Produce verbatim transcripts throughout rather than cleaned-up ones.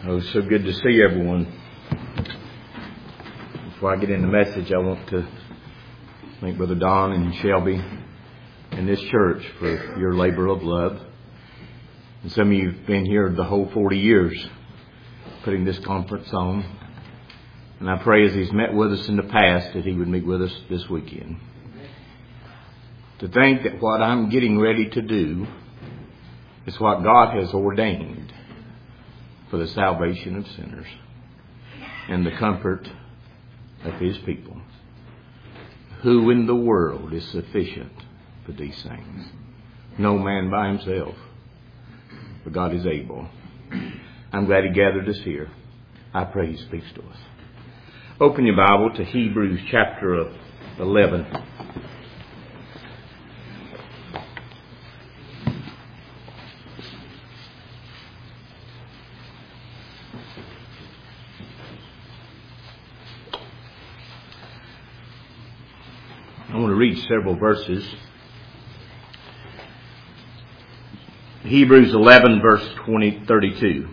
Oh, it's so good to see everyone. Before I get in the message, I want to thank Brother Don and Shelby and this church for your labor of love. And some of you have been here the whole forty years putting this conference on. And I pray as He's met with us in the past that He would meet with us this weekend. To think that what I'm getting ready to do is what God has ordained for the salvation of sinners and the comfort of His people. Who in the world is sufficient for these things? No man by himself, but God is able. I'm glad He gathered us here. I pray He speaks to us. Open your Bible to Hebrews chapter eleven. I want to read several verses. Hebrews eleven, verse twenty, thirty-two.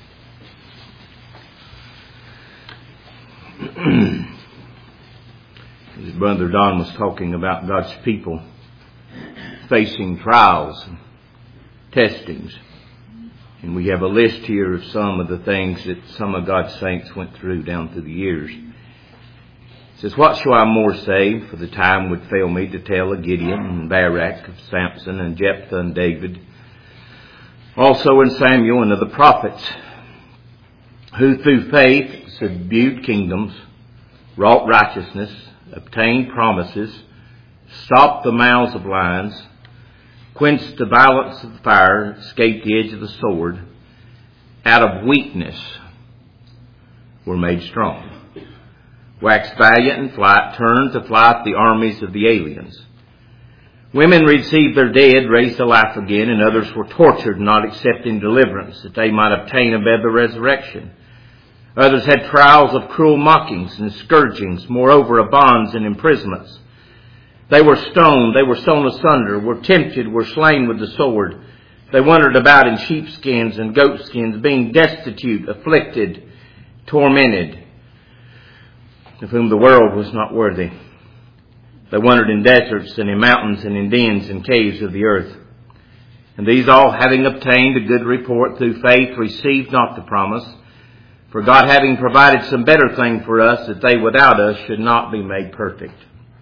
As Brother Don was talking about God's people facing trials and testings. And we have a list here of some of the things that some of God's saints went through down through the years. It says, what shall I more say? For the time would fail me to tell of Gideon and Barak, of Samson and Jephthah and David. Also in Samuel and of the prophets, who through faith subdued kingdoms, wrought righteousness, obtained promises, stopped the mouths of lions, quenched the violence of the fire, escaped the edge of the sword, out of weakness were made strong. Waxed valiant in flight, turned to flight the armies of the aliens. Women received their dead, raised to life again, and others were tortured, not accepting deliverance, that they might obtain a better resurrection. Others had trials of cruel mockings and scourgings, moreover of bonds and imprisonments. They were stoned, they were sown asunder, were tempted, were slain with the sword. They wandered about in sheepskins and goatskins, being destitute, afflicted, tormented, of whom the world was not worthy. They wandered in deserts and in mountains and in dens and caves of the earth. And these all, having obtained a good report through faith, received not the promise. For God having provided some better thing for us, that they without us should not be made perfect.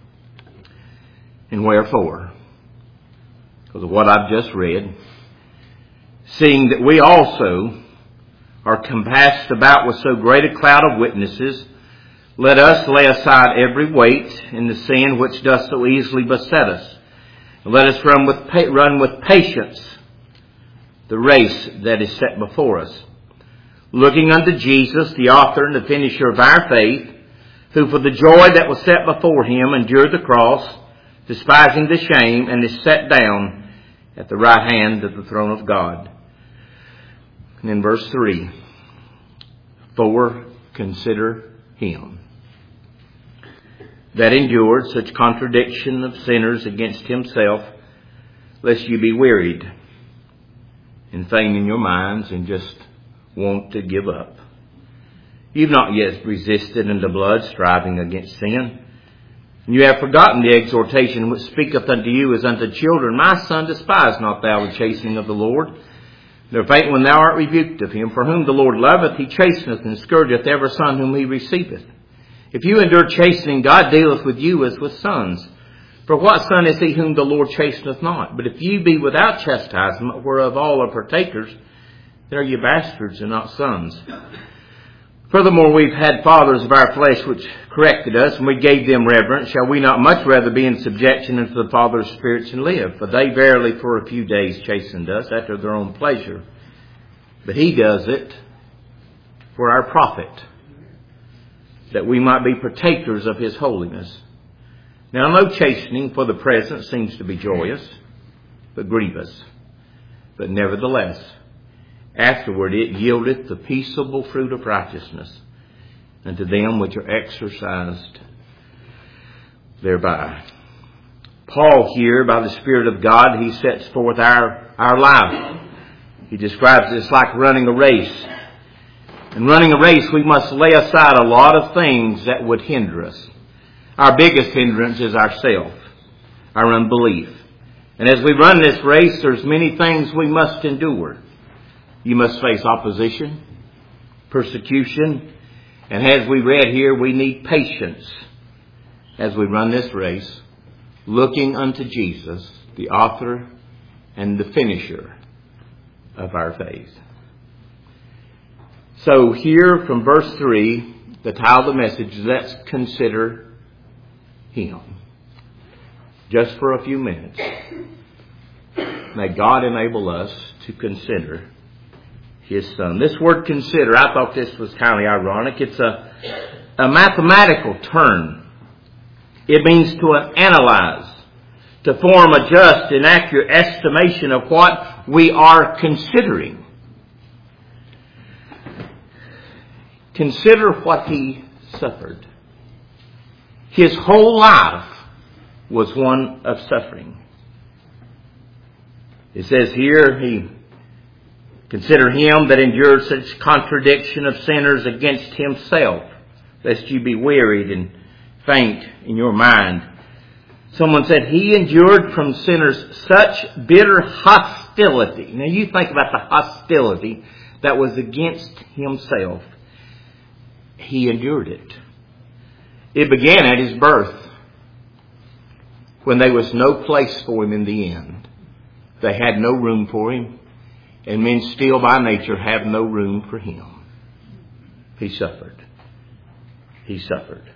And wherefore? Because of what I've just read. Seeing that we also are compassed about with so great a cloud of witnesses, let us lay aside every weight and the sin which doth so easily beset us. And let us run with, run with patience the race that is set before us. Looking unto Jesus, the author and the finisher of our faith, who for the joy that was set before Him endured the cross, despising the shame, and is set down at the right hand of the throne of God. And in verse three, for consider Him that endured such contradiction of sinners against Himself, lest you be wearied and faint in your minds and just want to give up. You've not yet resisted in the blood, striving against sin. And you have forgotten the exhortation which speaketh unto you as unto children. My son, despise not thou the chastening of the Lord, nor faint when thou art rebuked of Him. For whom the Lord loveth, He chasteneth and scourgeth every son whom He receiveth. If you endure chastening, God dealeth with you as with sons. For what son is he whom the Lord chasteneth not? But if you be without chastisement, whereof all are partakers, then are you bastards and not sons. Furthermore, we've had fathers of our flesh which corrected us, and we gave them reverence. Shall we not much rather be in subjection unto the Father of spirits and live? For they verily for a few days chastened us after their own pleasure. But He does it for our profit, that we might be partakers of His holiness. Now no chastening for the present seems to be joyous, but grievous. But nevertheless, afterward it yieldeth the peaceable fruit of righteousness unto them which are exercised thereby. Paul here, by the Spirit of God, he sets forth our, our life. He describes it as like running a race. In running a race, we must lay aside a lot of things that would hinder us. Our biggest hindrance is ourself, our unbelief. And as we run this race, there's many things we must endure. You must face opposition, persecution, and as we read here, we need patience as we run this race, looking unto Jesus, the author and the finisher of our faith. So here from verse three, the title of the message, let's consider Him. Just for a few minutes. May God enable us to consider His Son. This word consider, I thought this was kind of ironic. It's a, a mathematical term. It means to analyze, to form a just and accurate estimation of what we are considering. Consider what He suffered. His whole life was one of suffering. It says here, He consider Him that endured such contradiction of sinners against Himself, lest you be wearied and faint in your mind. Someone said He endured from sinners such bitter hostility. Now you think about the hostility that was against Himself. He endured it. It began at His birth, when there was no place for Him in the end. They had no room for Him, and men still by nature have no room for Him. He suffered. He suffered.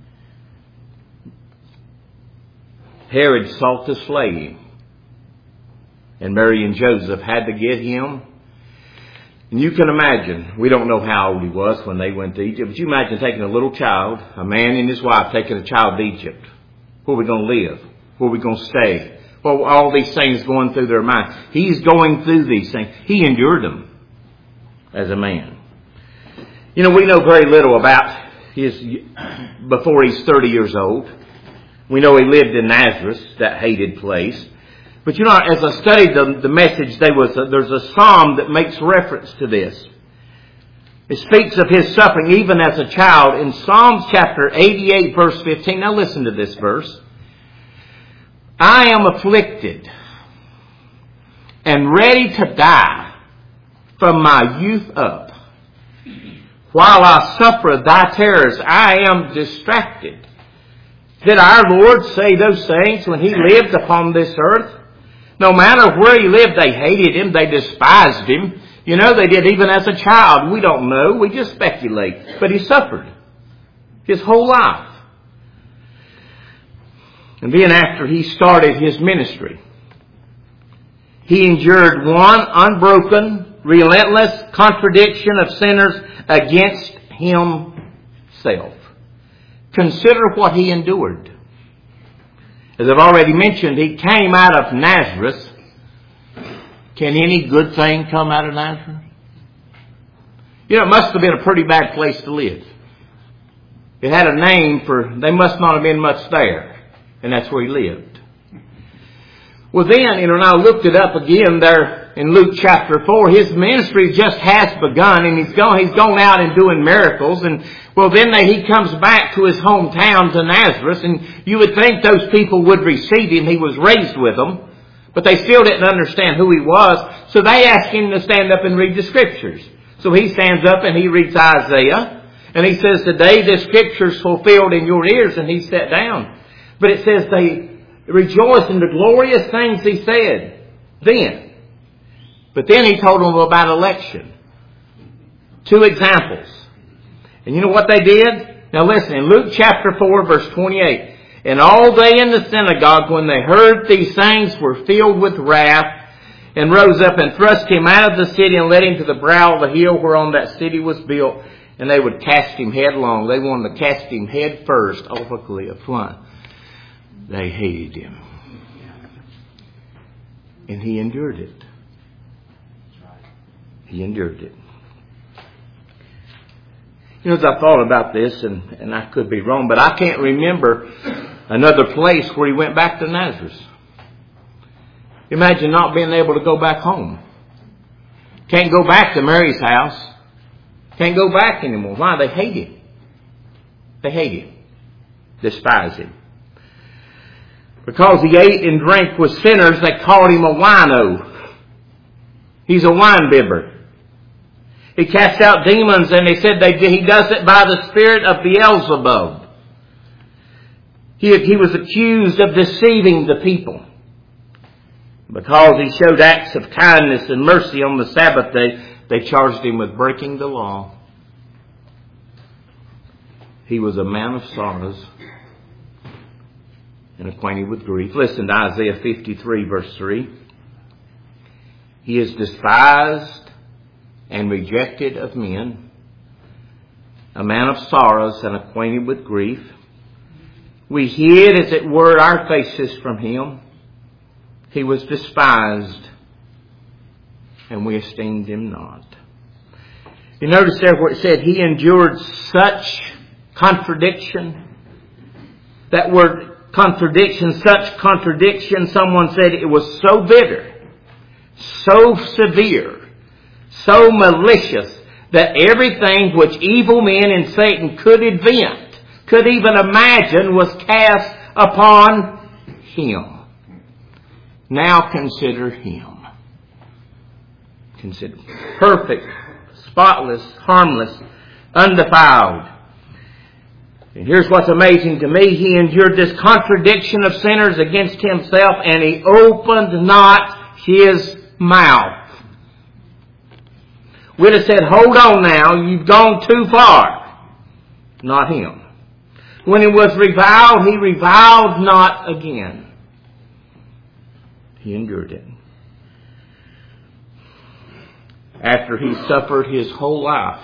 Herod sought to slay Him, and Mary and Joseph had to get Him. And you can imagine, we don't know how old He was when they went to Egypt, but you imagine taking a little child, a man and his wife taking a child to Egypt. Where are we going to live? Where are we going to stay? Well, all these things going through their mind. He's going through these things. He endured them as a man. You know, we know very little about his, before he's thirty years old. We know he lived in Nazareth, that hated place. But you know, as I studied the, the message, there was a, there's a psalm that makes reference to this. It speaks of His suffering even as a child in Psalms chapter eighty-eight verse fifteen. Now listen to this verse. I am afflicted and ready to die from my youth up. While I suffer thy terrors, I am distracted. Did our Lord say those things when He lived upon this earth? No matter where He lived, they hated Him. They despised Him. You know, they did even as a child. We don't know. We just speculate. But He suffered His whole life. And then after He started His ministry, He endured one unbroken, relentless contradiction of sinners against Himself. Consider what He endured. As I've already mentioned, He came out of Nazareth. Can any good thing come out of Nazareth? You know, it must have been a pretty bad place to live. It had a name for, they must not have been much there. And that's where He lived. Well then, you know, and I looked it up again there in Luke chapter four. His ministry just has begun, and he's gone, he's gone out and doing miracles. And well, then they, he comes back to his hometown to Nazareth, and you would think those people would receive him. He was raised with them, but they still didn't understand who he was. So they asked him to stand up and read the scriptures. So he stands up and he reads Isaiah, and he says, "Today this scripture is fulfilled in your ears." And he sat down. But it says they rejoiced in the glorious things he said then. But then he told them about election. Two examples. And you know what they did? Now listen, in Luke chapter four verse twenty-eight. And all they in the synagogue, when they heard these things, were filled with wrath, and rose up and thrust him out of the city and led him to the brow of the hill whereon that city was built. And they would cast him headlong. They wanted to cast him head first off a cliff. Why? They hated him. And he endured it. He endured it. You know, as I thought about this, and, and I could be wrong, but I can't remember another place where he went back to Nazareth. Imagine not being able to go back home. Can't go back to Mary's house. Can't go back anymore. Why? They hate him. They hate him. Despise him. Because he ate and drank with sinners, they called him a wino. He's a wine bibber. He cast out demons, and they said they, he does it by the spirit of Beelzebub. He, he was accused of deceiving the people. Because he showed acts of kindness and mercy on the Sabbath day, they charged him with breaking the law. He was a man of sorrows and acquainted with grief. Listen to Isaiah fifty-three, verse three. He is despised and rejected of men, a man of sorrows and acquainted with grief. We hid, as it were, our faces from him. He was despised, and we esteemed him not. You notice there where it said he endured such contradiction. That word contradiction, such contradiction, someone said it was so bitter, so severe, so malicious, that everything which evil men and Satan could invent, could even imagine, was cast upon him. Now consider him. Consider perfect, spotless, harmless, undefiled. And here's what's amazing to me. He endured this contradiction of sinners against himself, and he opened not his mouth. We'd have said, hold on now, you've gone too far. Not him. When he was reviled, he reviled not again. He endured it. After he suffered his whole life,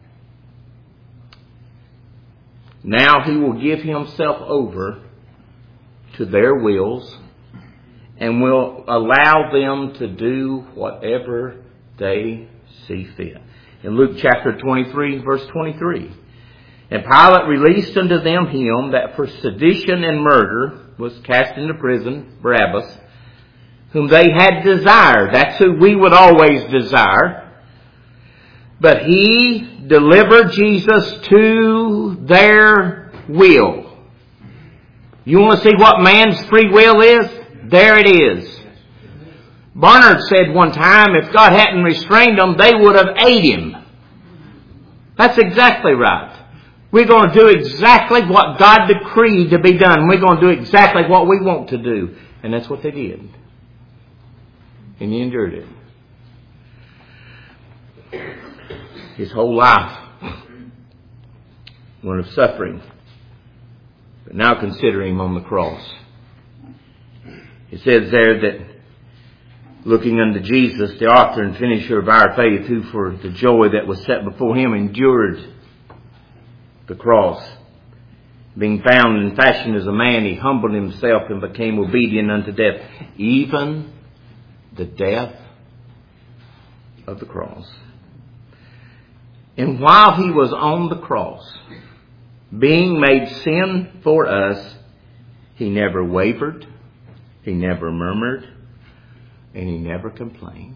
now he will give himself over to their wills and will allow them to do whatever they see fit. In Luke chapter twenty-three, verse twenty-three. And Pilate released unto them him that for sedition and murder was cast into prison, Barabbas, whom they had desired. That's who we would always desire. But he delivered Jesus to their will. You want to see what man's free will is? There it is. Barnard said one time, if God hadn't restrained them, they would have ate him. That's exactly right. We're going to do exactly what God decreed to be done. We're going to do exactly what we want to do. And that's what they did. And he endured it. His whole life, one of suffering. But now consider him on the cross. It says there that looking unto Jesus, the author and finisher of our faith, who for the joy that was set before him endured the cross. Being found in fashion as a man, he humbled himself and became obedient unto death, even the death of the cross. And while he was on the cross, being made sin for us, he never wavered, he never murmured, and he never complained.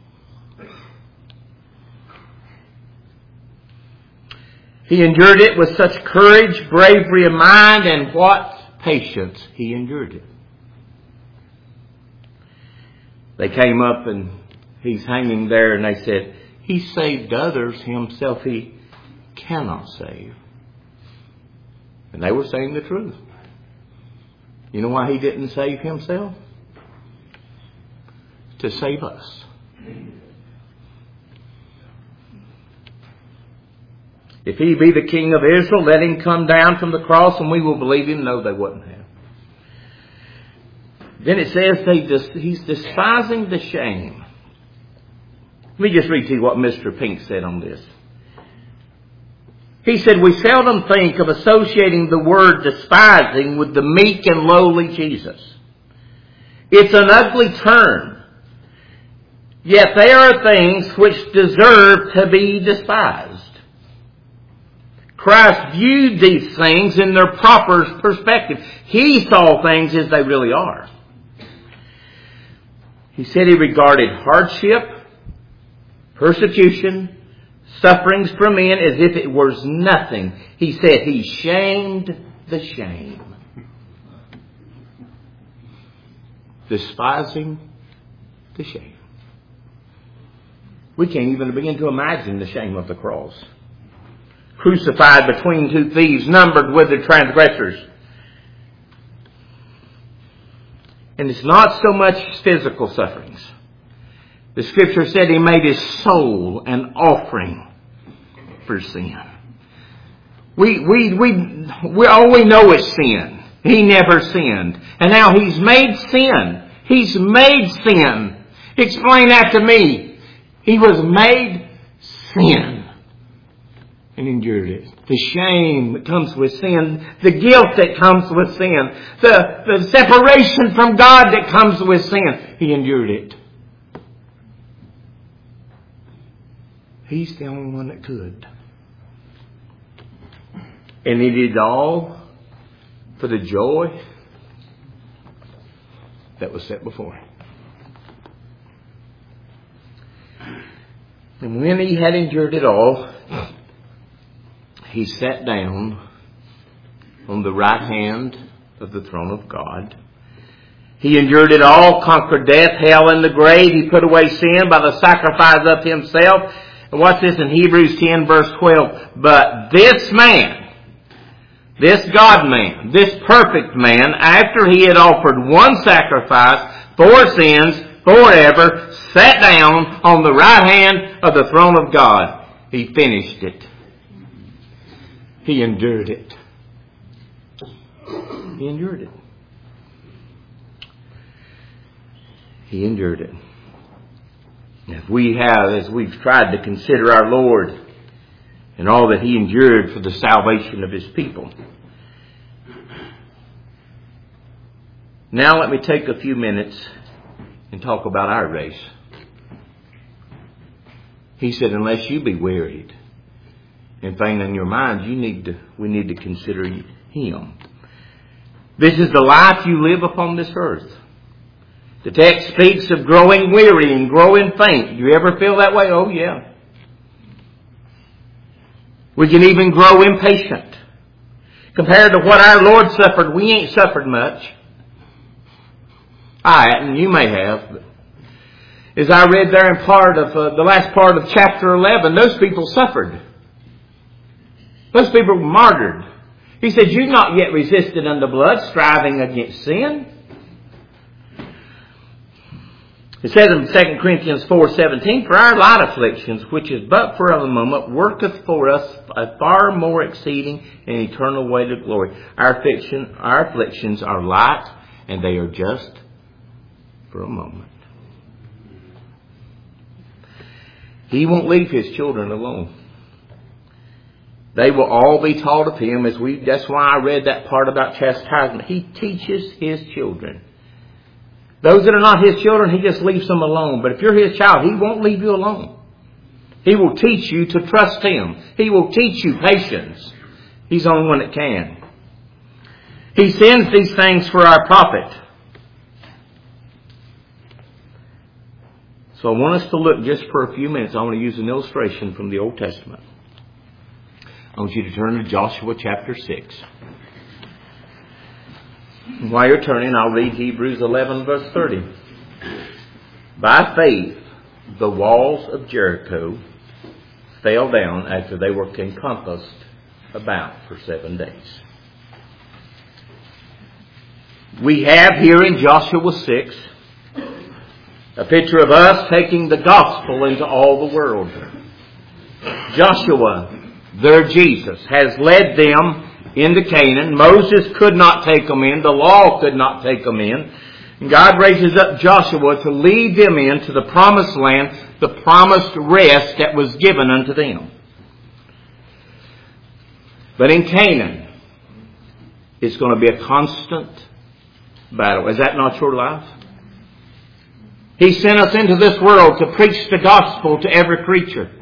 He endured it with such courage, bravery of mind, and what patience he endured it. They came up and he's hanging there and they said, he saved others, himself he cannot save. And they were saying the truth. You know why he didn't save himself? To save us. If he be the King of Israel, let him come down from the cross and we will believe him. No, they wouldn't have. Then it says they dis- he's despising the shame. Let me just read to you what Mister Pink said on this. He said, we seldom think of associating the word despising with the meek and lowly Jesus. It's an ugly term. Yet there are things which deserve to be despised. Christ viewed these things in their proper perspective. He saw things as they really are. He said he regarded hardship, persecution, sufferings from men as if it was nothing. He said he shamed the shame. Despising the shame. We can't even begin to imagine the shame of the cross. Crucified between two thieves, numbered with the transgressors. And it's not so much physical sufferings. The Scripture said he made his soul an offering for sin. We, we, we, we, all we know is sin. He never sinned. And now he's made sin. He's made sin. Explain that to me. He was made sin. And endured it. The shame that comes with sin. The guilt that comes with sin. The, the separation from God that comes with sin. He endured it. He's the only one that could. And he did all for the joy that was set before him. And when he had endured it all, he sat down on the right hand of the throne of God. He endured it all, conquered death, hell, and the grave. He put away sin by the sacrifice of himself. And watch this in Hebrews ten verse twelve. But this man, this God-man, this perfect man, after he had offered one sacrifice for sins forever, sat down on the right hand of the throne of God. He finished it. He endured it. He endured it. He endured it. If we have, as we've tried to consider our Lord and all that He endured for the salvation of His people. Now let me take a few minutes and talk about our race. He said, unless you be wearied and faint in your minds, you need to, we need to consider Him. This is the life you live upon this earth. The text speaks of growing weary and growing faint. Do you ever feel that way? Oh, yeah. We can even grow impatient. Compared to what our Lord suffered, we ain't suffered much. I hadn't. You may have. But as I read there in part of uh, the last part of chapter eleven, those people suffered. Those people were martyred. He said, you've not yet resisted unto blood, striving against sin. It says in Second Corinthians four seventeen, for our light afflictions, which is but for a moment, worketh for us a far more exceeding and eternal weight of glory. Our affliction, our afflictions are light, and they are just for a moment. He won't leave His children alone. They will all be taught of Him. As we, that's why I read that part about chastisement. He teaches His children. Those that are not His children, He just leaves them alone. But if you're His child, He won't leave you alone. He will teach you to trust Him. He will teach you patience. He's the only one that can. He sends these things for our profit. So I want us to look just for a few minutes. I want to use an illustration from the Old Testament. I want you to turn to Joshua chapter six. While you're turning, I'll read Hebrews eleven verse thirty. By faith, the walls of Jericho fell down after they were encompassed about for seven days. We have here in Joshua six a picture of us taking the gospel into all the world. Joshua, their Jesus, has led them into Canaan. Moses could not take them in. The law could not take them in. And God raises up Joshua to lead them into the promised land, the promised rest that was given unto them. But in Canaan, it's going to be a constant battle. Is that not your life? He sent us into this world to preach the gospel to every creature.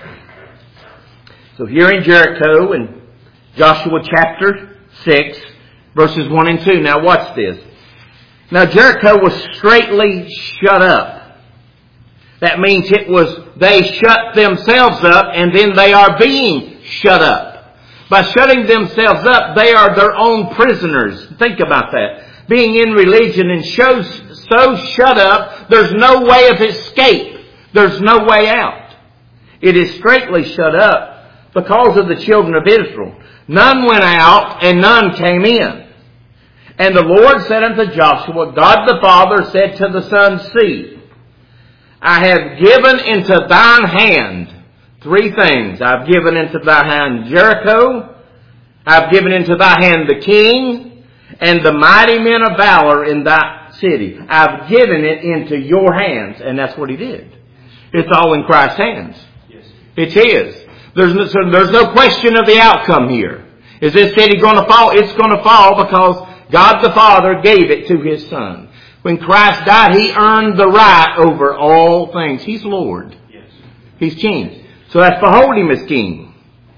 So here in Jericho, in Joshua chapter six, verses one and two. Now watch this. Now Jericho was straitly shut up. That means it was they shut themselves up and then they are being shut up. By shutting themselves up, they are their own prisoners. Think about that. Being in religion and so, so shut up, there's no way of escape. There's no way out. It is straitly shut up because of the children of Israel. None went out and none came in. And the Lord said unto Joshua, God the Father said to the Son, See, I have given into thine hand three things. I've given into thy hand Jericho. I've given into thy hand the king and the mighty men of valor in thy city. I've given it into your hands. And that's what he did. It's all in Christ's hands. It's his. There's no, so there's no question of the outcome here. Is this city going to fall? It's going to fall because God the Father gave it to His Son. When Christ died, He earned the right over all things. He's Lord. Yes. He's King. So that's behold Him as King.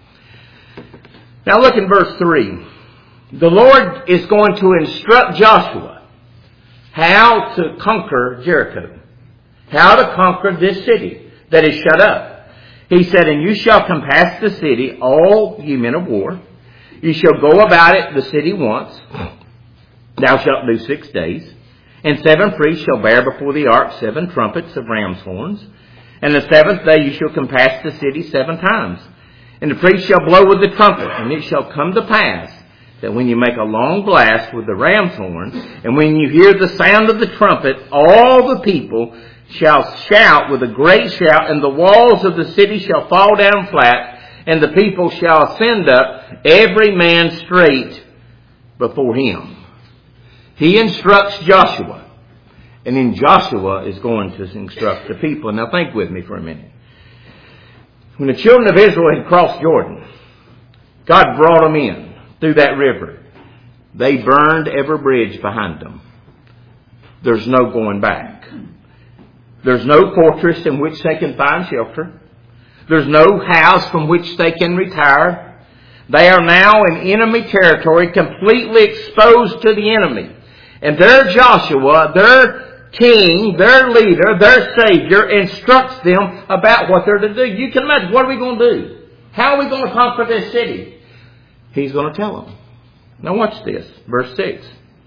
Now look in verse three. The Lord is going to instruct Joshua how to conquer Jericho. How to conquer this city that is shut up. He said, And you shall compass the city, all ye men of war. You shall go about it the city once. Thou shalt do six days. And seven priests shall bear before the ark seven trumpets of ram's horns. And the seventh day you shall compass the city seven times. And the priest shall blow with the trumpet. And it shall come to pass that when you make a long blast with the ram's horn, and when you hear the sound of the trumpet, all the people shall shout with a great shout, and the walls of the city shall fall down flat, and the people shall ascend up, every man straight before him. He instructs Joshua, and then Joshua is going to instruct the people. Now think with me for a minute. When the children of Israel had crossed Jordan, God brought them in through that river. They burned every bridge behind them. There's no going back. There's no fortress in which they can find shelter. There's no house from which they can retire. They are now in enemy territory, completely exposed to the enemy. And their Joshua, their king, their leader, their savior, instructs them about what they're to do. You can imagine, what are we going to do? How are we going to conquer this city? He's going to tell them. Now watch this, verse six.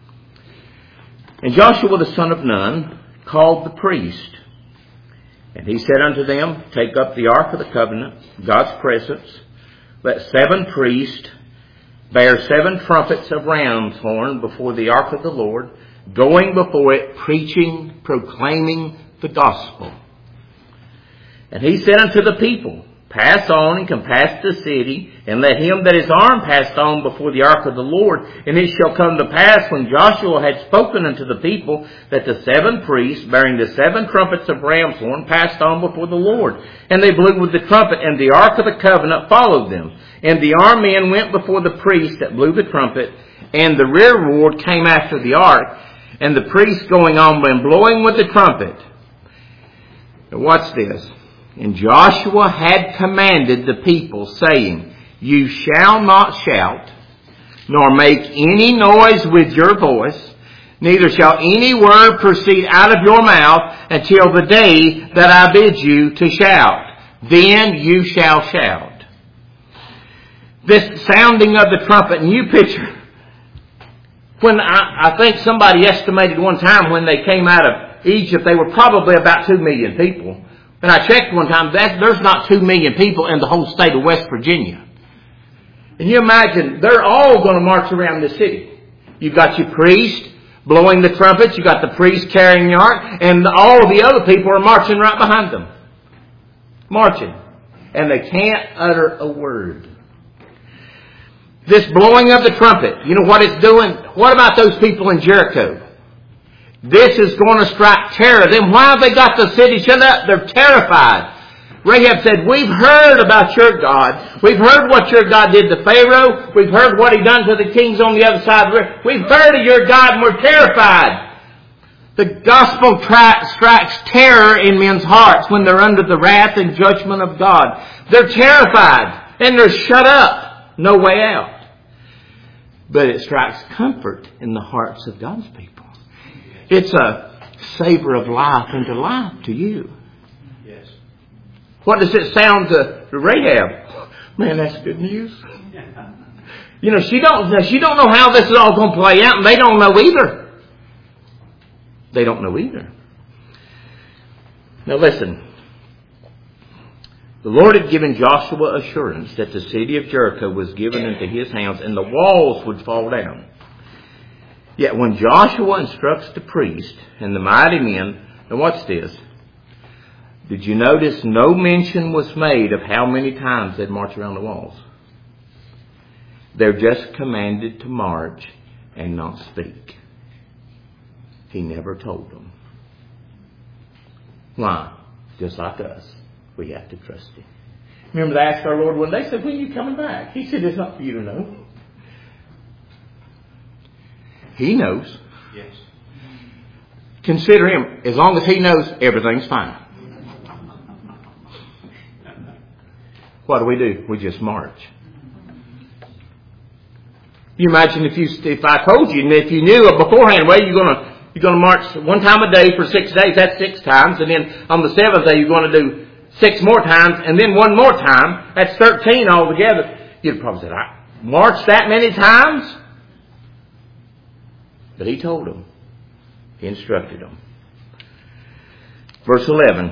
And Joshua the son of Nun called the priest. And he said unto them, Take up the ark of the covenant, God's presence. Let seven priests bear seven trumpets of ram's horn before the ark of the Lord, going before it, preaching, proclaiming the gospel. And he said unto the people, Pass on and compass the city, and let him that is armed pass on before the ark of the Lord. And it shall come to pass, when Joshua had spoken unto the people, that the seven priests, bearing the seven trumpets of ram's horn, passed on before the Lord. And they blew with the trumpet, and the ark of the covenant followed them. And the armed men went before the priests that blew the trumpet, and the rearward came after the ark, and the priests going on and blowing with the trumpet. Now watch this. And Joshua had commanded the people, saying, You shall not shout, nor make any noise with your voice, neither shall any word proceed out of your mouth until the day that I bid you to shout. Then you shall shout. This sounding of the trumpet, and you picture, when I, I think somebody estimated one time when they came out of Egypt, they were probably about two million people. And I checked one time, that there's not two million people in the whole state of West Virginia. And you imagine, they're all going to march around the city. You've got your priest blowing the trumpets, you've got the priest carrying the ark, and all the other people are marching right behind them. Marching. And they can't utter a word. This blowing of the trumpet, you know what it's doing? What about those people in Jericho? This is going to strike terror. Then why have they got the city shut up? They're terrified. Rahab said, We've heard about your God. We've heard what your God did to Pharaoh. We've heard what he done to the kings on the other side of the river. We've heard of your God and we're terrified. The gospel tra- strikes terror in men's hearts when they're under the wrath and judgment of God. They're terrified and they're shut up. No way out. But it strikes comfort in the hearts of God's people. It's a savor of life unto life to you. What does it sound to Rahab? Man, that's good news. You know, she don't, she don't know how this is all going to play out, and they don't know either. They don't know either. Now listen. The Lord had given Joshua assurance that the city of Jericho was given into his hands and the walls would fall down. Yet when Joshua instructs the priest and the mighty men, now watch this. Did you notice no mention was made of how many times they'd march around the walls? They're just commanded to march and not speak. He never told them. Why? Just like us. We have to trust Him. Remember they asked our Lord one day, said, when are you coming back? He said, it's not for you to know. He knows. Yes. Consider Him. As long as He knows, everything's fine. What do we do? We just march. You imagine if you if I told you, and if you knew beforehand, well, you're going to you're going to march one time a day for six days. That's six times, and then on the seventh day you're going to do six more times, and then one more time. That's thirteen altogether. You'd probably say, I marched that many times? But He told them. He instructed them. Verse eleven.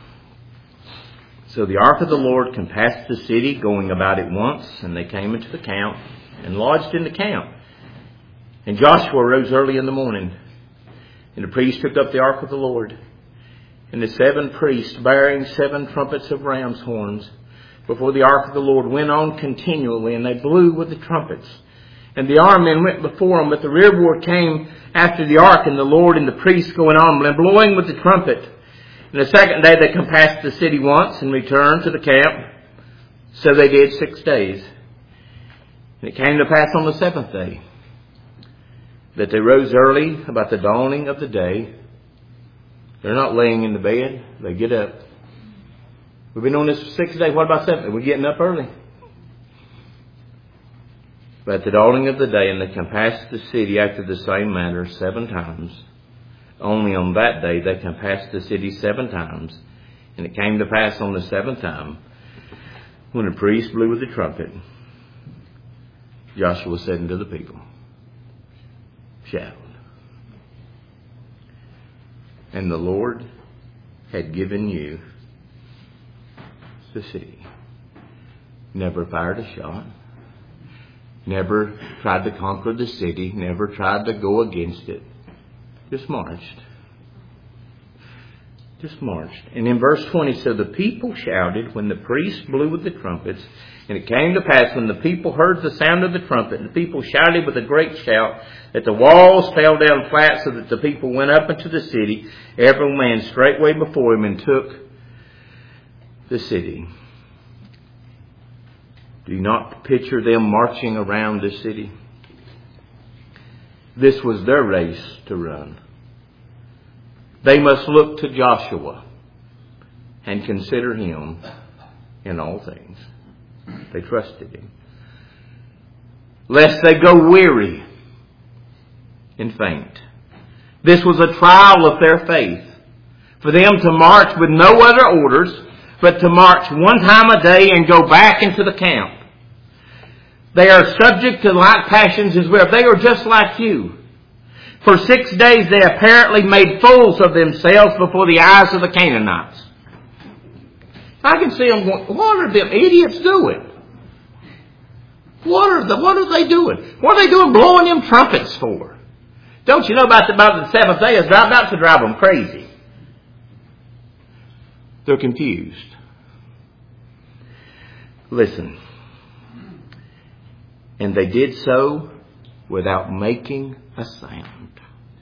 So the ark of the Lord compassed the city, going about it once, and they came into the camp and lodged in the camp. And Joshua rose early in the morning, and the priests took up the ark of the Lord. And the seven priests, bearing seven trumpets of ram's horns, before the ark of the Lord, went on continually, and they blew with the trumpets. And the armed men went before them, but the rearward came after the ark, and the Lord and the priests going on, blowing with the trumpet. And the second day they compassed the city once, and returned to the camp. So they did six days. And it came to pass on the seventh day, that they rose early about the dawning of the day. They're not laying in the bed. They get up. We've been doing this for six days. What about seven? We're getting up early. But at the dawning of the day, and they compassed the city after the same manner seven times. Only on that day they compassed the city seven times. And it came to pass on the seventh time, when the priest blew with the trumpet, Joshua said unto the people, shout. And the Lord had given you the city. Never fired a shot. Never tried to conquer the city. Never tried to go against it. Just marched. Just marched. And in verse twenty, so the people shouted when the priest blew with the trumpets. And it came to pass when the people heard the sound of the trumpet, and the people shouted with a great shout, that the walls fell down flat, so that the people went up into the city, every man straightway before him, and took the city. Do you not picture them marching around the city? This was their race to run. They must look to Joshua and consider him in all things. They trusted him. Lest they go weary and faint. This was a trial of their faith. For them to march with no other orders, but to march one time a day and go back into the camp. They are subject to like passions as well. They are just like you. For six days they apparently made fools of themselves before the eyes of the Canaanites. I can see them going, what are them idiots doing? What are, the, what are they doing? What are they doing blowing them trumpets for? Don't you know about the, about the seventh day is about to drive them crazy. They're confused. Listen. And they did so without making a sound.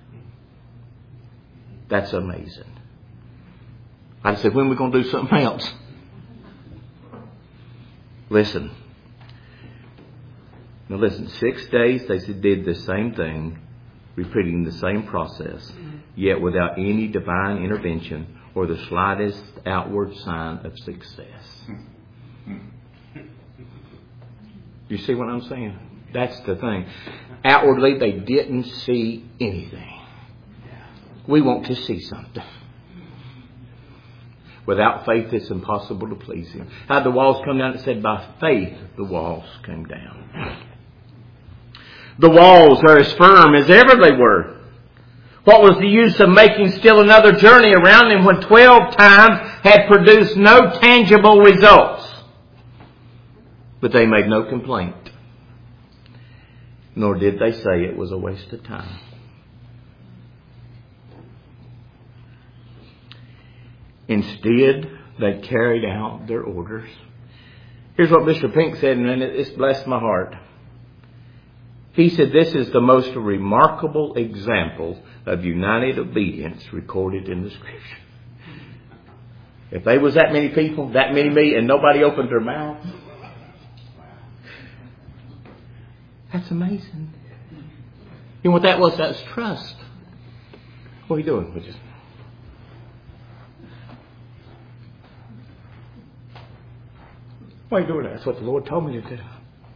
That's amazing. I said, when are we going to do something else? Listen. Now listen, six days they did the same thing, repeating the same process, yet without any divine intervention or the slightest outward sign of success. You see what I'm saying? That's the thing. Outwardly, they didn't see anything. We want to see something. Without faith, it's impossible to please Him. How did the walls come down? It said, by faith, the walls came down. The walls are as firm as ever they were. What was the use of making still another journey around them when twelve times had produced no tangible results? But they made no complaint. Nor did they say it was a waste of time. Instead, they carried out their orders. Here's what Mister Pink said, and it's blessed my heart. He said, this is the most remarkable example of united obedience recorded in the Scripture. If there was that many people, that many me, and nobody opened their mouth, that's amazing. You know what that was? That's trust. What are you doing? We're just... Why are you doing that? That's what the Lord told me to do.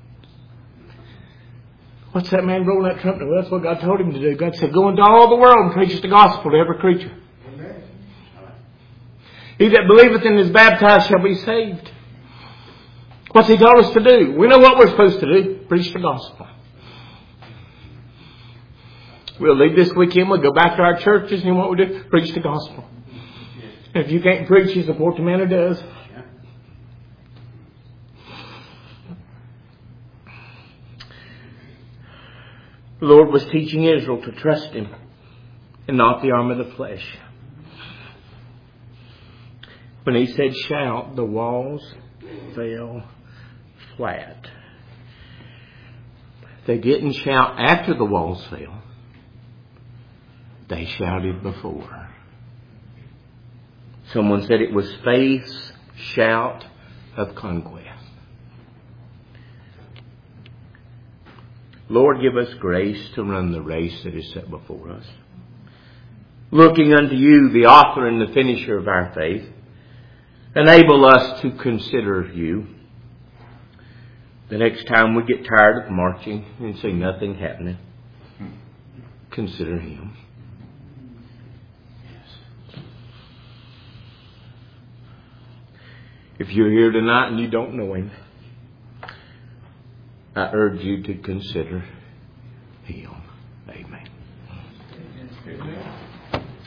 What's that man rolling that trumpet? Well, that's what God told him to do. God said, go into all the world and preach the gospel to every creature. Amen. He that believeth and is baptized shall be saved. What's He told us to do? We know what we're supposed to do. Preach the gospel. We'll leave this weekend. We'll go back to our churches, and what we do? Preach the gospel. And if you can't preach, you support the man who does. The Lord was teaching Israel to trust Him and not the arm of the flesh. When He said shout, the walls fell flat. They didn't shout after the walls fell. They shouted before. Someone said it was faith's shout of conquest. Lord, give us grace to run the race that is set before us. Looking unto You, the author and the finisher of our faith, enable us to consider You. The next time we get tired of marching and see nothing happening, consider Him. If you're here tonight and you don't know Him, I urge you to consider Him. Amen.